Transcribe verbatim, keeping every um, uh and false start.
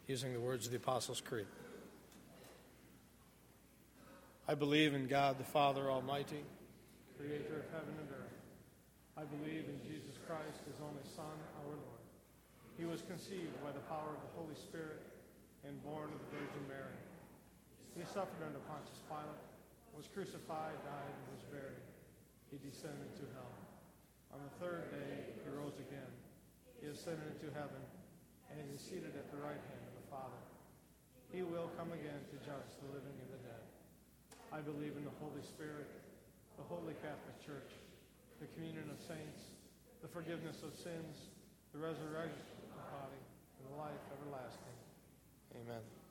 using the words of the Apostles' Creed. I believe in God the Father Almighty, creator of heaven and earth. I believe in Jesus Christ, his only Son, our Lord. He was conceived by the power of the Holy Spirit and born of the Virgin Mary. He suffered under Pontius Pilate, was crucified, died, and was buried. He descended to hell. On the third day, he rose again. He ascended into heaven, and is seated at the right hand of the Father. He will come again to judge the living and the dead. I believe in the Holy Spirit, the Holy Catholic Church, the communion of saints, the forgiveness of sins, the resurrection of the body, and the life everlasting. Amen.